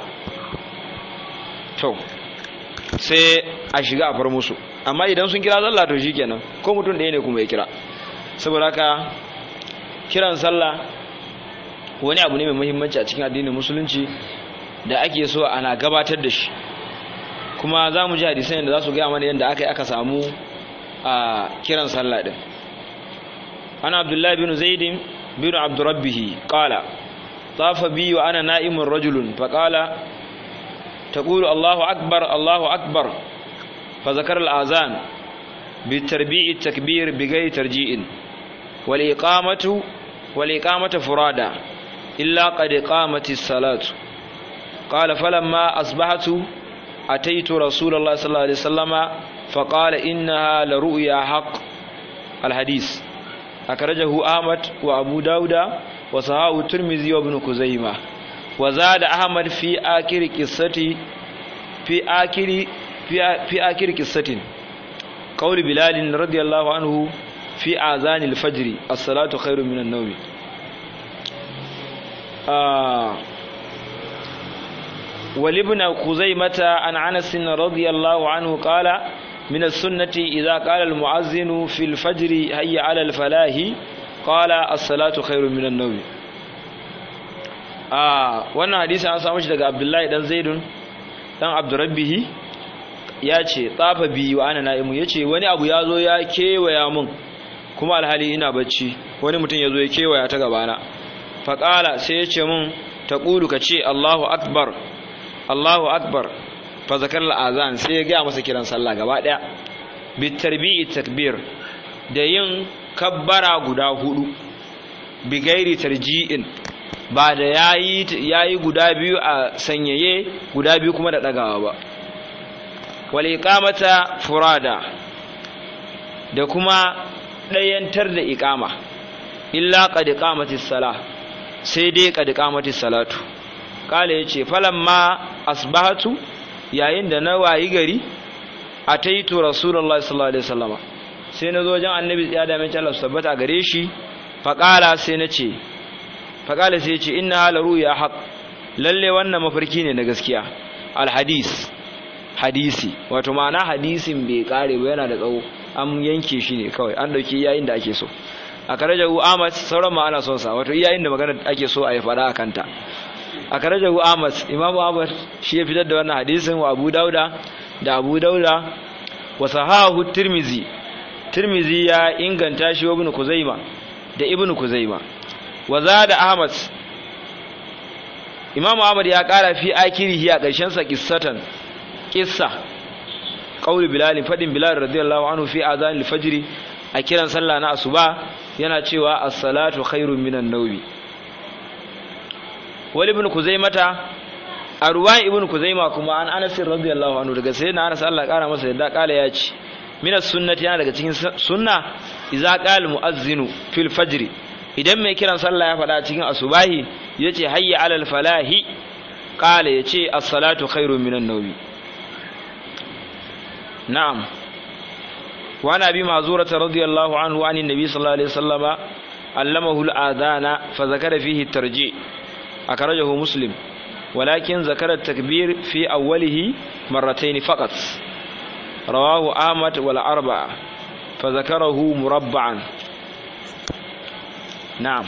to sai a shiga a far musu amma idan sun kira sallah to shikenan ko mutum ɗaya ne kuma ya kira saboda haka kiran sallah wani abu ne mai muhimmanci a cikin addinin musulunci da ake so ana gabatar da shi kuma za mu ji hadisan da za su gaya mana yadda aka yi aka samu a kiran sallah din ana abdullahi bin zaidin bin abdurrabbihi qala tafa bi wa ana na'imun rajulun fa qala taqulu allahu akbar allahu akbar fa zakara al-azan bi tarbi'i at-takbir bi ghayri tarji'in wal iqamatu wal iqamatu furada illa qad qamati as-salatu qala falamma asbahtu أتيت رسول الله صلى الله عليه وسلم فقال إنها لرؤيا حق الحديث أخرجه أحمد وأبو داود وصححه الترمذي وابن خزيمة وزاد أحمد في آخر قصة في آخر في في آخر قصة قول بلال رضي الله عنه في آذان الفجر الصلاة خير من النوم آه ولابن خزيمة عن أنس رضي الله عنه قال من السنة إذا قال المؤذن في الفجر هيا على الفلاح قال الصلاة خير من النوم آه وانا حديث عن سامش daga Abdullahi dan Zaidun dan Abdurrabbihi yace tafa bi wa ana na'imu yace wani abu yazo ya kewaya mun kuma alhali ina bacci wani mutum ya zo ya kewaya ta gabana faƙala sai ya ce mun ta ƙulu ka ce Allahu akbar Allahu akbar fa zakar al'azan sai ya gaya masa kiran sallah gaba ɗaya bi tarbi'i takbir da yin kabbara guda hudu bi gairi tarji'in ba da yayi yayi guda biyu a sanyaye guda biyu kuma da dagawa ba wal iqamata furada da kuma dayantar da iqama illa qad iqamatis salah sai dai qad iqamatis salatu kala yace falamma asbahatu yayin da na wayi gari ataitu rasulullahi sallallahu alaihi wasallama sai na zo wajen annabi ya da mai Allah tabbata gare shi faqala sai na ce faqala sai ya ce inna la ruya haq lalle wannan mafarki ne na gaskiya alhadis hadisi wato ma'ana hadisin bai kare ba yana da tsawo an yanke shi ne kawai an dauki yayin da ake so a karajahu Ahmad sauran ma ana son sa wato yayin da magana ake so a yi fada akan ta a karajahu Ahmad Imam Ahmad shi ya fitar da wannan hadisin wa Abu Dauda da Abu Dauda wa sahahu Tirmizi Tirmizi ya inganta shi wa Ibn Kuzaima da Ibn Kuzaima wa zada Ahmad Imam Ahmad ya kara fi akirihi a ƙarshen sa qissatan qissa qaul Bilal fadin Bilal radiyallahu anhu fi azan al-fajr a kiran sallah na asuba yana cewa as-salatu khairun minan nawmi wal Ibn Kuzaimata a ruwan Ibn Kuzaima kuma an Anas radiyallahu anhu daga sayyidina Anas Allah kara masa yadda kala ya ce minas sunnati yana daga cikin sunna idza qala muazzinu fil fajr idan mai kiran sallah ya faɗa cikin asubahi yace hayya alal falahi qala yace as-salatu khairun minan nawmi na'am wa nabi mazurah radiyallahu anhu anin nabi sallallahu alaihi wasallama allamahu al-adana fa zakara fihi at-tarji akhrajahu muslim ولكن ذكر التكبير في أوله مرتين فقط رواه أحمد والأربعة فذكره مربعا نعم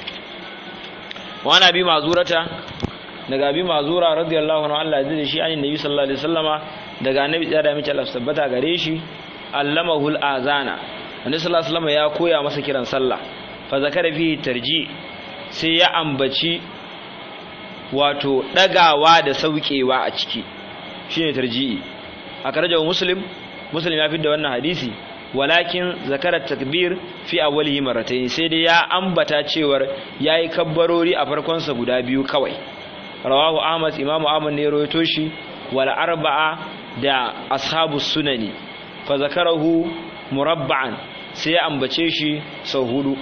وانا أبي معذورة daga abi mazura radiyallahu anhu Allah ya ji shi annabi nabi sallallahu alaihi wasallama daga annabi da ya mace Allah tabbata gare shi allamahu al-azana annabi sallallahu alaihi wasallama ya koya masa kiran sallah fa zakara fihi tarji sai ya ambaci wato dagawa da saukewa a ciki shine tarji'i akarajahu muslim muslim ya fidda wannan hadisi walakin zakara takbir fi awwalihi marratayn sai dai ya ambata cewar yayi kabbarori a farkon sa guda biyu kawai rawahu ahmad imamu ahmad ne rawaito shi wal arba'a da ashabus sunani fa zakarahu murabba'an sai ya ambace shi sau hudu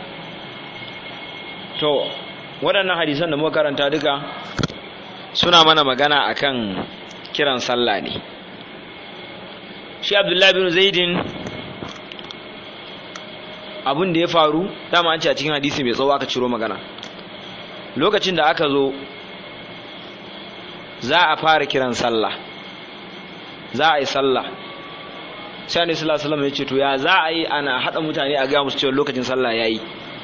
to waɗannan hadisan da muka karanta duka suna mana magana akan kiran sallah ne shi Abdullahi bin Zaidin abin da ya faru dama an ce a cikin hadisi mai tsawo aka ciro magana lokacin da aka zo za a fara kiran sallah za a yi sallah sai Annabi sallallahu alaihi wasallam ya ce to ya za a yi ana hada mutane a ga musu cewa lokacin sallah yayi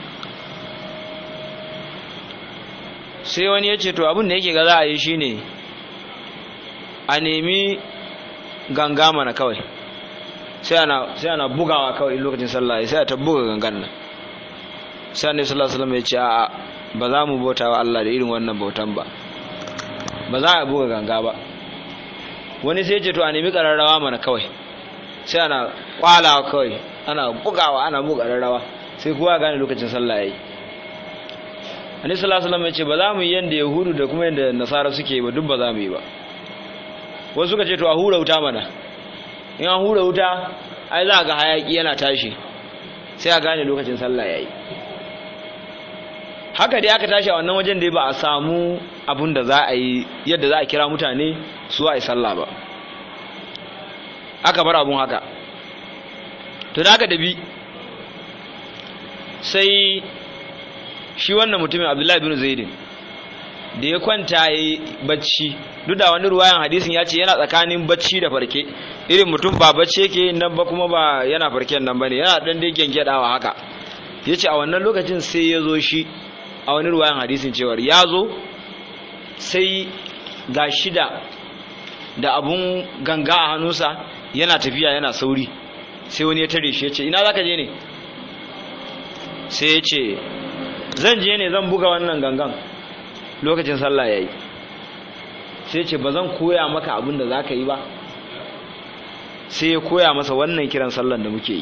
sai wani ya ce to abin da yake ga za a yi shi ne a nemi ganga mana kawai sai ana bugawa kawai lokacin sallah sai a ta buga gangan nan sai annabi sallallahu alaihi wasallam ya ce a'a ba za mu bauta wa Allah da irin wannan bautan ba ba za a buga ganga ba wani sai ya ce to a nemi kararrawa mana kawai sai ana kwalawa kawai ana bugawa ana buga kararrawa sai kowa gane lokacin sallah yayi Annabi sallallahu alaihi wasallam ya ce ba za mu yi yanda Yahudu da kuma yanda Nasara suke ba duk ba za mu yi ba wasu suka ce to a hura wuta mana in an hura wuta ai za ga hayaki yana tashi sai a gane lokacin sallah yayi haka dai aka tashi a wannan wajen dai ba a samu abun da za a yi yadda za a kira mutane su a yi sallah ba aka bar abun haka to da aka dabi sai shi wannan mutumin Abdullahi bin Zaidin da ya kwanta yayi bacci duk da wani ruwayan hadisin ya ce yana tsakanin bacci da farke irin mutum ba bacci yake nan ba kuma ba yana farken nan bane yana dan dai gengedawa haka yace a wannan lokacin sai ya zo shi a wani ruwayan hadisin cewa ya zo sai ga shida da abun ganga a hannunsa yana tafiya yana sauri sai wani ya tare shi yace ina zaka je ne sai ya ce zan je ne zan buga wannan gangan lokacin sallah yayi sai ya ce ba zan koya maka abin da zaka yi ba sai ya koya masa wannan kiran sallan da muke yi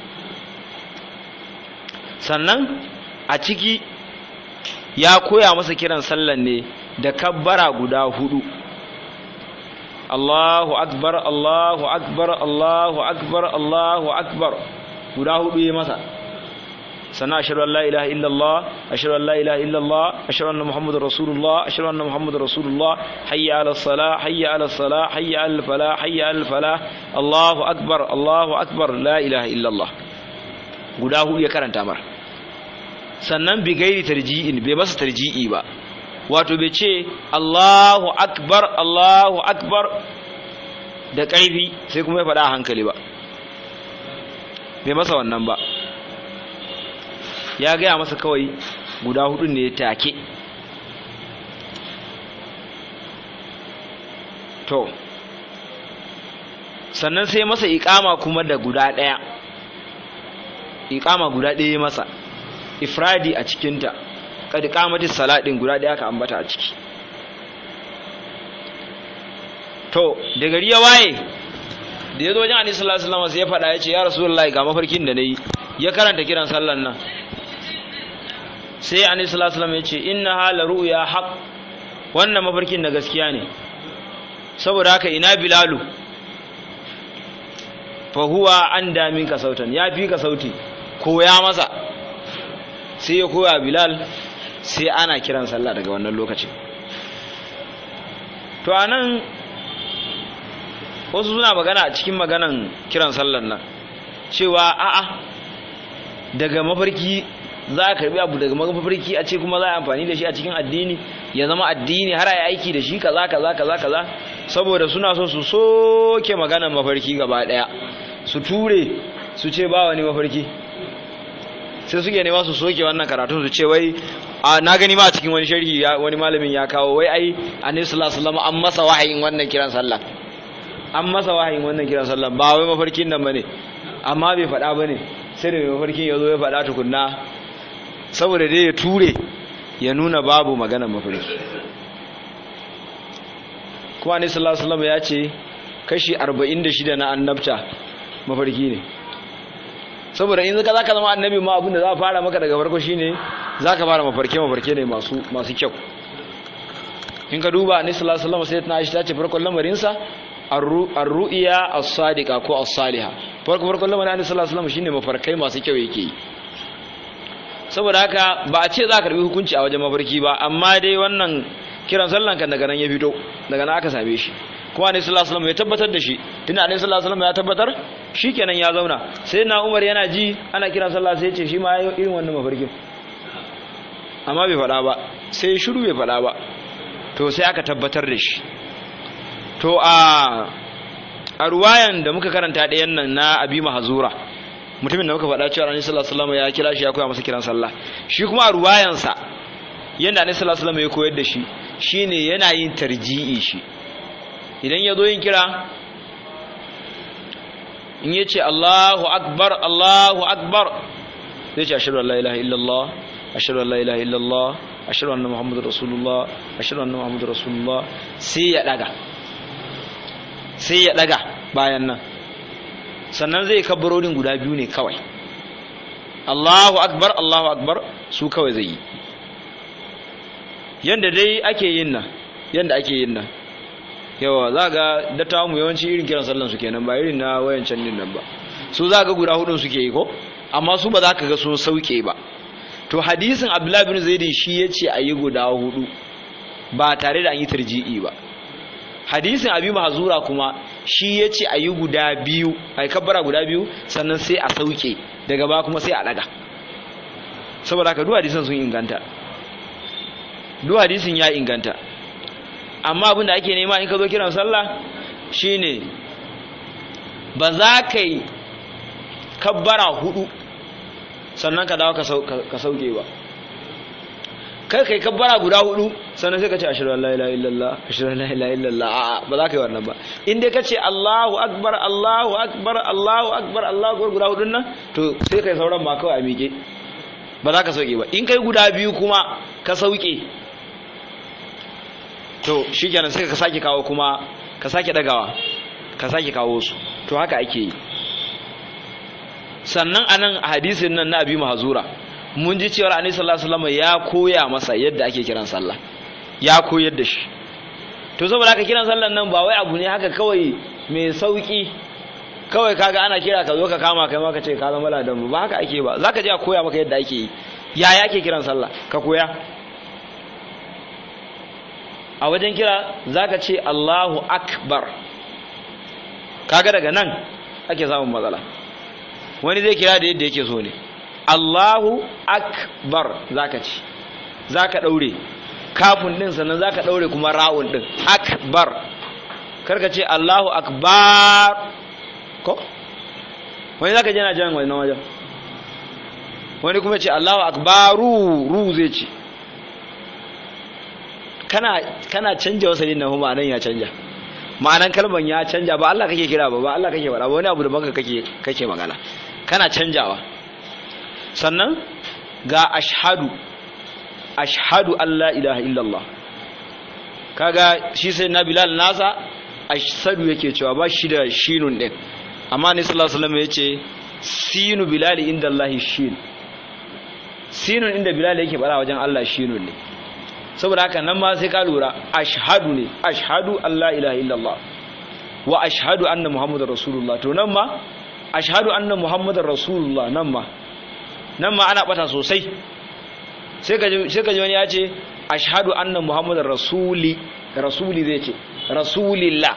sannan a ciki ya koya masa kiran sallan ne da kabbara guda hudu Allahu akbar Allahu akbar Allahu akbar Allahu akbar guda hudu yayi masa sana ashhadu an la ilaha illallah ashhadu an la ilaha illallah ashhadu anna muhammadar rasulullah ashhadu anna muhammadar rasulullah hayya ala salah hayya ala salah hayya ala falah hayya ala falah Allahu akbar Allahu akbar la ilaha illallah guda hudu ya karanta mar sannan bi gairi tarji'in bai masa tarji'i ba wato bai ce Allahu akbar Allahu akbar da ƙarfi sai kuma ya faɗa a hankali ba bai masa wannan ba ya gaya masa kawai guda hudu ne take to sannan sai masa iqama kuma da guda ɗaya iqama guda ɗaya masa ifradi a cikinta kad qamatis salatin guda ɗaya ka ambata a ciki to da gari ya waye da yazo wajen Annabi sallallahu alaihi wasallam sai ya faɗa yace ya rasulullahi ga mafarkin da nayi ya karanta kiran sallan nan sai Annabi sallallahu alaihi wasallam yace innaha la ru'ya haqq wannan mafarkin na gaskiya ne saboda haka ina bilalu fa huwa anda minka sautan ya fi ka sauti koya masa sai ya koya bilal sai ana kiran sallah daga wannan lokacin to anan wasu suna magana a cikin maganan kiran sallan nan cewa a'a daga mafarki za a karbi abu daga mafarki a ce kuma za a amfani da shi a cikin addini ya zama addini har a yi aiki da shi kaza kaza kaza kaza saboda suna so su soke maganan mafarki gaba daya su ture su ce ba wani mafarki sai suke nema su soke wannan karatun su ce wai na gani ma a cikin wani sharhi wani malamin ya kawo wai ai Annabi sallallahu alaihi wasallam an masa wahayin wannan kiran sallah an masa wahayin wannan kiran sallah ba wai mafarkin nan bane amma bai faɗa bane sai da mafarkin yazo ya faɗa tukunna saboda dai ya ture ya nuna babu maganar mafarki kuma Annabi sallallahu alaihi wasallam ya ce kashi arba'in da shida na annabta mafarki ne saboda in zaka zaka zama annabi ma abinda za a fara maka daga farko shine zaka fara mafarke mafarke ne masu masu kyau in ka duba Annabi sallallahu alaihi wasallam sai ta Aisha ta ce farkon lamarin sa ar-ru'ya as-sadiqa ko as-salihah farko farkon lamarin Annabi sallallahu alaihi wasallam shine mafarkai masu kyau yake saboda haka ba a ce za ka karbi hukunci a wajen mafarki ba amma dai wannan kiran sallan kan daga nan ya fito daga nan aka same shi kuma Annabi sallallahu alaihi wasallam ya tabbatar da shi tunda Annabi sallallahu alaihi wasallam ya tabbatar shikenan ya zauna sai na Umar yana ji ana kiran sallah sai ya ce shi ma yayi irin wannan mafarkin amma bai faɗa ba sai shiru bai faɗa ba to sai aka tabbatar da shi to a a ruwayan da muka karanta ɗayan nan na Abi Mahzura mutumin da muka faɗa cewa Annabi sallallahu alaihi wasallam ya kira shi ya koya masa kiran sallah shi kuma a ruwayan sa yanda Annabi sallallahu alaihi wasallam ya koyar da shi shine yana yin tarji'i shi idan ya zo yin kira in ya ce Allahu akbar Allahu akbar zai ce ashhadu an la ilaha illallah ashhadu an la ilaha illallah ashhadu anna muhammadar rasulullah ashhadu anna muhammadar rasulullah sai ya daga sai ya daga bayan nan sannan zai kabbarorin guda biyu ne kawai Allahu akbar Allahu akbar su kawai zai yi yanda dai ake yin nan yanda ake yin nan yawa za ga dattawa mu yawanci irin kiran sallan su kenan ba irin na wayancan din nan ba su za ga guda hudun suke yi ko amma su ba za ka ga sun sauke ba to hadisin Abdullah bin Zaid shi yace ayi guda hudu ba tare da an yi tarji'i ba hadisin Abi Mahzura kuma shi yace ayi guda biyu ai kabbara guda biyu sannan sai a sauke daga ba kuma sai a daga saboda haka duk hadisin sun inganta duk hadisin ya inganta amma abin da ake nema in ka zo kiran sallah shine ba za ka yi kabbara hudu sannan ka dawo ka sauke ba kai kai kabbara guda hudu sannan sai ka ce ashhadu an la ilaha illallah ashhadu an la ilaha illallah a'a ba za ka yi wannan ba in dai ka ce Allahu akbar Allahu akbar Allahu akbar Allahu akbar guda hudun nan to sai kai sauran ma kawai a miƙe ba za ka sauke ba. In kai guda biyu kuma ka sauke to shikenan sai ka sake kawo kuma ka sake dagawa ka sake kawo su, to haka ake yi. Sannan anan a hadisin nan na Abi Mahzura mun ji cewa Annabi sallallahu alaihi wasallam ya koya masa yadda ake kiran sallah, ya koyar da shi. To saboda haka kiran sallan nan ba wai abu ne haka kawai mai sauki, kawai kaga ana kira ka zo ka kama kai ma ka ce ka zama ladan, ba haka ake ba. Zaka je a koya maka yadda ake yi, yaya ake kiran sallah ka koya. A wajen kira zaka ce Allahu akbar, kaga daga nan ake samun matsala. Wani zai kira da yadda yake so ne, Allahu akbar zaka ce, zaka daure kafin din sannan zaka daure kuma ra'un din, akbar. Karka ce Allahu akbar ko wani zaka je na jan wannan wajen, wani kuma ce Allahu akbaru, ru zai ce. kana kana canja wasalin nan kuma nan ya canja, ma'anan kalman ya canja, ba Allah kake kira ba, ba Allah kake faɗa ba, wani abu da baka kake kake magana, kana canjawa. Sannan ga ashhadu, ashhadu an la ilaha illallah, kaga shi sai na Bilal nasa ashhadu yake cewa ba shi da shinun din, amma ne sallallahu alaihi wasallam yace sinu Bilal inda Allah shin, sinun inda Bilal yake bara wajen Allah shinun ne. Saboda haka nan ma sai ka lura ashhadu ne, ashhadu an la ilaha illallah wa ashhadu anna muhammadar rasulullah. To nan ma ashhadu anna muhammadar rasulullah, nan ma nan ma ana bata sosai. Sai ka sai ka ji wani ya ce ashhadu anna muhammadar rasuli, rasuli zai ce rasulillah,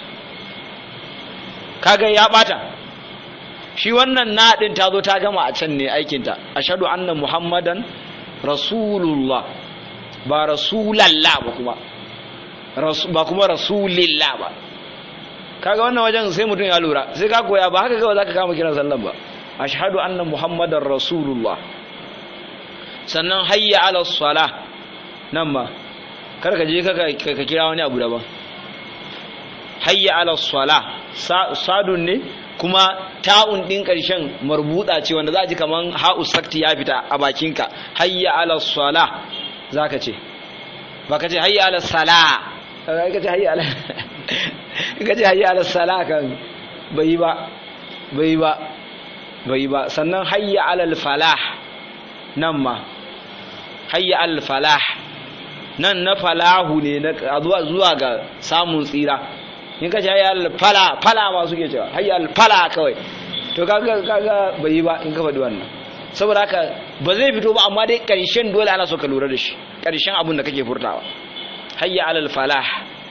kaga ya bata. Shi wannan na din ta zo ta gama a can ne aikinta, ashhadu anna muhammadan rasulullah, ba rasulallah ba kuma ba kuma rasulillah ba. Kaga wannan wajen sai mutum ya lura, sai ka koya, ba haka kawai zaka kama kiran sallan ba. Ashhadu anna muhammadar rasulullah. Sannan hayya ala salah, nan ma kar ka je ka kira wani abu daban. Hayya ala salah sadun ne kuma ta'un din karshen marbuta ce wanda za a ji kaman ha'u sakti ya fita a bakinka. Hayya ala salah zaka ce, ba ka ce hayya ala sala, ka ce hayya ala ka ce hayya ala sala kan bai ba bai ba bai ba. Sannan hayya ala falah, nan ma hayya ala falah, nan na falahu ne na zuwa zuwa ga samun tsira. In ka ce hayya ala fala, fala ma suke cewa hayya ala fala kawai, to kaga kaga bai ba in ka faɗi wannan. Saboda haka ba zai fito ba, amma dai ƙarshen dole ana so ka lura da shi, ƙarshen abin da kake furtawa. Hayya alal falah.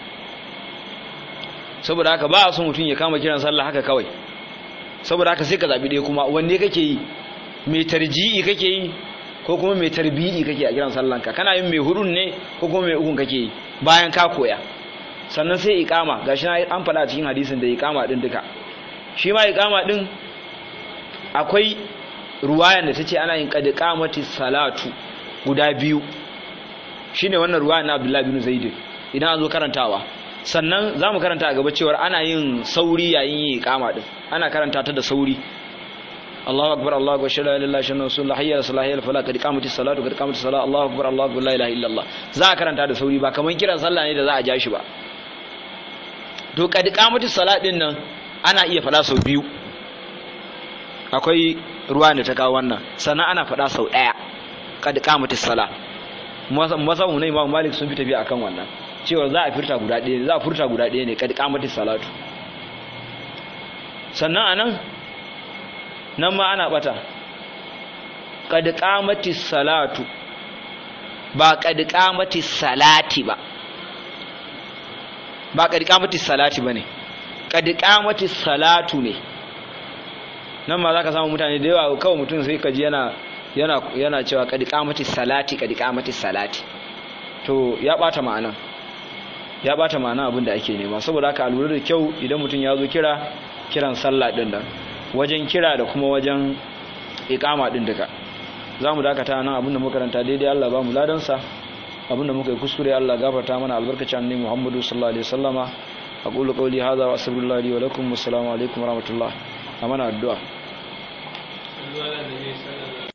Saboda haka ba a so mutum ya kama kiran sallah haka kawai. Saboda haka sai ka zabi ɗaya kuma, wanne kake yi, mai tarji'i kake yi ko kuma mai tarbi'i kake a kiran sallanka, kana yin mai hudun ne ko kuma mai ukun kake yi bayan ka koya. Sannan sai iqama, gashi na an faɗa cikin hadisin da iqama din duka. Shi ma iqama din akwai ruwayan da tace ana yin qad qamati salatu guda biyu, shine wannan ruwayan na Abdullah bin Zaid idan an zo karantawa. Sannan zamu karanta a gaba cewa ana yin sauri yayin yin iqama din, ana karanta ta da sauri. Allahu akbar, Allahu akbar, la ilaha illallah, shalla rasulullah, hayya ala salah, hayya ala falah, qad qamati salatu, qad qamati salah, Allahu akbar, Allahu akbar, la ilaha illallah. Za a karanta da sauri, ba kaman kiran sallah ne da za a ja shi ba. To qad qamati salat din nan ana iya fada sau biyu, akwai ruwa da ta kawo wannan. Sannan ana faɗa sau ɗaya, kad qamati sala. Masabu ne Imam Malik sun fi tafiya akan wannan, cewa za a furta guda ɗaya, za a furta guda ɗaya ne, kad qamati salatu. Sannan anan nan ma ana bata, kad qamati salatu, ba kad qamati salati ba, ba kad qamati salati bane, kad qamati salatu ne. Nan ma za ka samu mutane da yawa, kawai mutum sai ka ji yana yana yana cewa qad qamati salati, qad qamati salati. To ya bata ma'ana, ya bata ma'ana abin da ake nema. Saboda haka a lura da kyau idan mutum ya zo kira kiran sallah din nan, wajen kira da kuma wajen iqama din duka. Zamu dakata nan, abin da muka karanta daidai Allah ba mu ladan sa, abin da muka yi kuskure Allah gafarta mana, albarkacin annabi Muhammadu sallallahu alaihi wasallama. aqulu qawli hadha wa astaghfirullahi li wa lakum. Assalamu alaikum wa rahmatullah. Amana addu'a.